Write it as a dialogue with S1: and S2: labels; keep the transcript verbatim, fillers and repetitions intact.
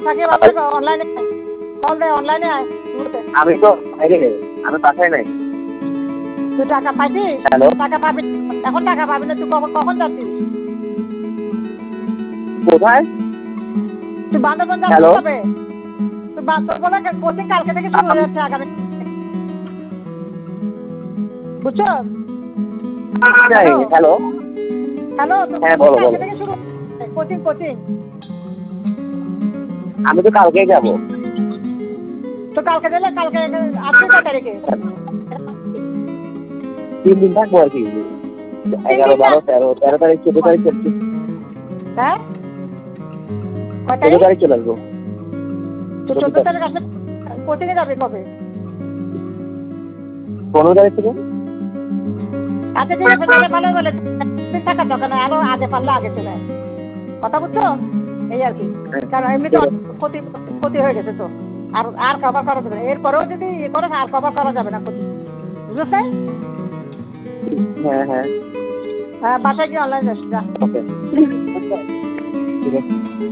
S1: থাকি বাবা অনলাইনে কল দে অনলাইনে আয়
S2: আমি তো বাইরে আমি বাসায় নাই
S1: তুই টাকা পাইছিস
S2: হ্যালো
S1: টাকা পাবি এখন টাকা পাবি না তুই কখন কখন যাচ্ছিস
S2: কোথায়
S1: তুই বান্দরবন যাচ্ছিস
S2: হ্যালো
S1: কবে তুই তোর বলে কোচিং কালকে থেকে শুরু হয়ে যাচ্ছে আগামী বুঝছো
S2: হ্যালো
S1: হ্যালো
S2: হ্যাঁ বলো বলো
S1: কালকে থেকে শুরু কোচিং কোচিং
S2: আমি তো কালকেই যাবো
S1: তো কালকে দিলে কালকে আসবি কয় তারিখে
S2: তিন দিন থাকবো আর কি এগারো বারো তেরো তেরো তারিখ চোদ্দ তারিখ চলছি
S1: হ্যাঁ
S2: চোদ্দ তারিখ চলে আসবো
S1: তো চোদ্দ তারিখ আসলে কোচিং এ যাবে কবে
S2: পনেরো তারিখ থেকে
S1: আচ্ছা ঠিক আছে তাহলে ভালো বলে থাকার দরকার নয় আরো আগে পারলে আগে চলে আয় কথা বুঝছো এই আর কি কারণ এমনি তো ক্ষতি ক্ষতি হয়ে গেছে তো আর আর কভার করা যাবে না এরপরেও যদি ইয়ে করো আর কভার করা যাবে না ক্ষতি বুঝেছে
S2: হ্যাঁ হ্যাঁ
S1: হ্যাঁ বাসায় গিয়ে অনলাইন যাচ্ছি যা
S2: ওকে ঠিক আছে